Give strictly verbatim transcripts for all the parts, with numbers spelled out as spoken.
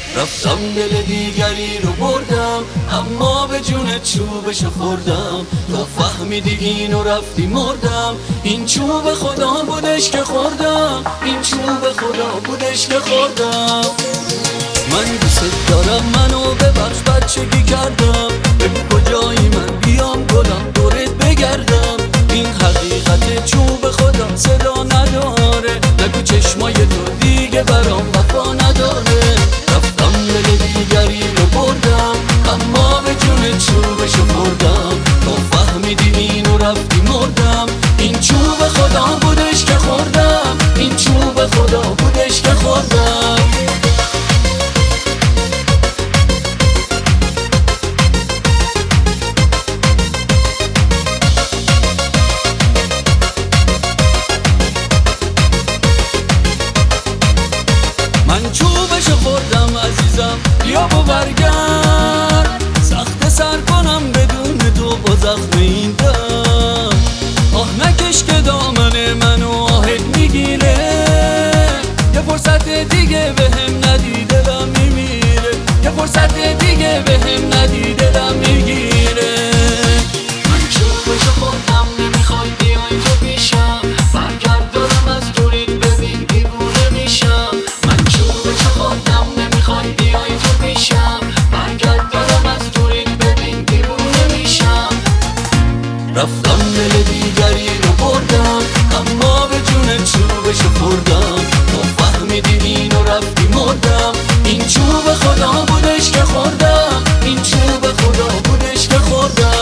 رفتم دل دیگری رو بردم، اما به جون چوبش خوردم. تو فهمیدی اینو رفتی مردم، این چوب خدا بودش که خوردم، این چوب خدا بودش که خوردم. من دوست دارم، منو ببخش بچگی کردم، بگو کجایی من بیام گلم دورت بگردم. این حقیقت چوب خدا صدا نداره، نگو چشمای تو دیگه برام وفا نداره. رفتم دل دیگری رو بردم، اما به جون چوبش خوردم. تو فهمیدی اینو رفتی مردم، این چوب خدا بودش که خوردم، این چوب خدا بودش که خوردم. من چوبشو خوردم عزیزم، بیا و برگرد. سخت سر کنم بدون تو با زخم این دم. آه نکش که دامن منو آهت میگیره، یه فرصت دیگه به هم ندی دلم میمیره، یه فرصت دیگه به هم ندی دلم میگیره. من چوبشو خوردم، نمیخوای بیای تو پیشم، برگرد دارم از دورت ببین دیوونه میشم. من چوبشو خوردم، نمیخوای بیای تو پیشم، برگرد دارم از دورت ببین دیوونه میشم. رفتم دل دیگری رو بردم، اما به جون چوبشو خوردم. تو فهمیدی اینو رفتی مردم، این چوب خدا بودش که خوردم، این چوب خدا بودش که خوردم.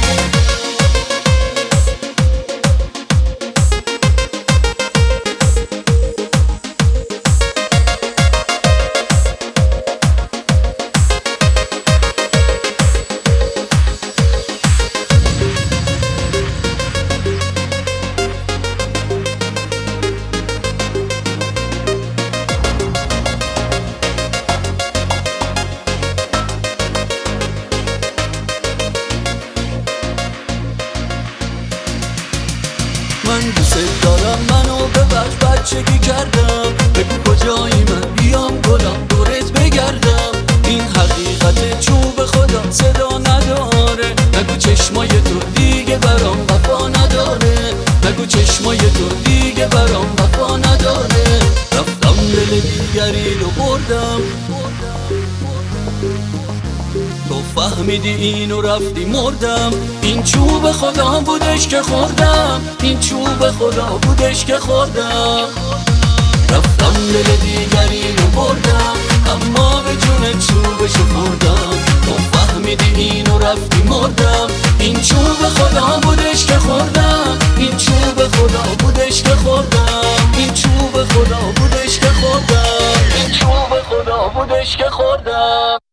من دوست دارم، منو ببخش بچگی کردم، بگو کجایی من بیام گلم دورت بگردم. این حقیقت چوب خدا صدا نداره، نگو چشمای تو دیگه برام وفا نداره، نگو چشمای تو دیگه برام وفا نداره. رفتم دل دیگری رو بردم، تو فهمیدی اینو رفتی مردم، این چوب خدا بودش که خوردم، این چوب خدا بودش که خوردم. رفتم دل دیگری رو بردم، اما به جون چوبش خوردم. تو فهمیدی اینو رفتی مردم، این چوب خدا بودش که خوردم، این چوب خدا بودش که خوردم، این چوب خدا بودش که خوردم، این چوب خدا بودش که خوردم.